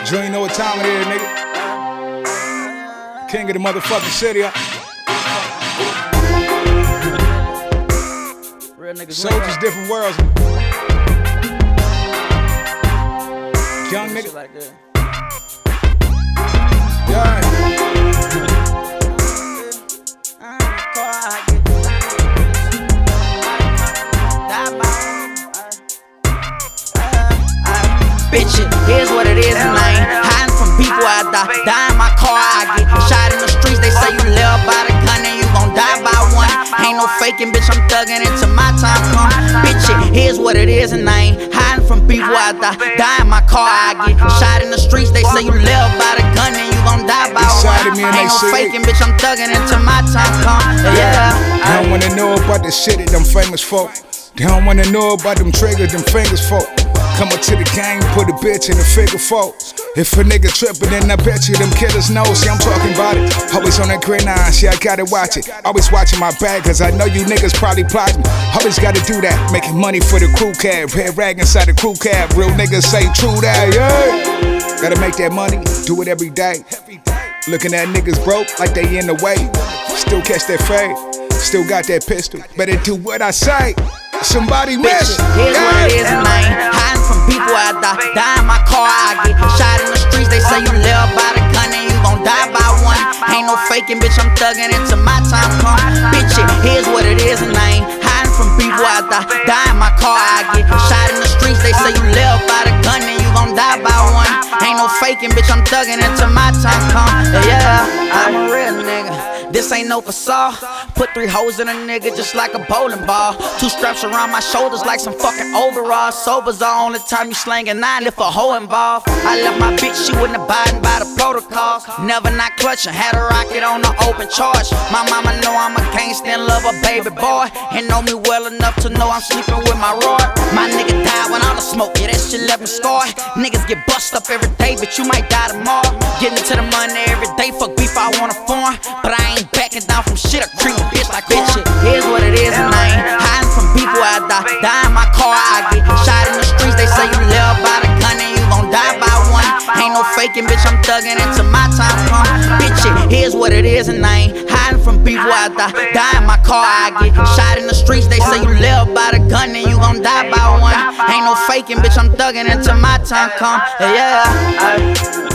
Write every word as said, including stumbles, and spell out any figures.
You ain't know what time it is, nigga. King of the motherfucking city. Real niggas. Soldiers, different worlds. Young nigga. Like that. Yeah. Bitch, it here's what it is, and I ain't hiding from people. I die, die in my car, I get shot in the streets. They say you live by the gun and you gon' die by one. Ain't no faking, bitch, I'm thugging until my time come. Bitch, it here's what it is, and I ain't hiding from people. I die, die in my car, I get shot in the streets. They say you live by the gun and you gon' die by one. Ain't no faking, bitch, I'm thugging until my time come. Yeah. They don't wanna know about the shit that them famous folk. They don't wanna know about them triggers, them fingers folk. Come up to the gang, put a bitch in the figure four. If a nigga trippin', then I bet you them killers know. See, I'm talking about it. Always on that grid nine, see, I gotta watch it. Always watching my bag, cause I know you niggas probably plotting. Always gotta do that, making money for the crew cab. Red rag inside the crew cab, real niggas say true that, yeah. Gotta make that money, do it every day. Looking at niggas broke like they in the way. Still catch that fade, still got that pistol. Better do what I say. Somebody miss. Here's yeah. what it is, and I ain't hiding from people. I die, die in my car, I get shot in the streets. They say you live by the gun and you gon' die by one. Ain't no faking, bitch, I'm thugging until my time come. Bitch, it here's what it is, and I ain't hiding from people. I die, die in my car, I get shot in the streets. They say you live by the gun and you gon' die by one. Ain't no faking, bitch, I'm thugging until my time come. Yeah, I'm a real nigga. This ain't no facade. Put three hoes in a nigga just like a bowling ball. Two straps around my shoulders like some fucking overalls. Sober's the only time you slangin' nine if a hoe involved. I left my bitch, she wouldn't abiding by the protocols. Never not clutching, had a rocket on the open charge. My mama know I'm a gangsta and love a baby boy, and know me well enough to know I'm sleeping with my rod. My nigga died when all the smoke, yeah, that shit left me scarred. Niggas get bust up every day, but you might die tomorrow. Getting to the money every day, fuck beef, I want a foreign, but I ain't backing down from shit. I treat a bitch like bitch. Shit, here's what it is, and I ain't hiding from people. I die, die in my car, I get shot in the streets. They say you live by the gun and you gon' die by one. Ain't no faking, bitch, I'm thugging until my time come. Bitch, shit, here's what it is, and I ain't hiding from people. I die, die in my car, I get shot in the streets. They say you live by the gun and you gon' die by one. Ain't no faking, bitch, I'm thugging until my time come. Yeah.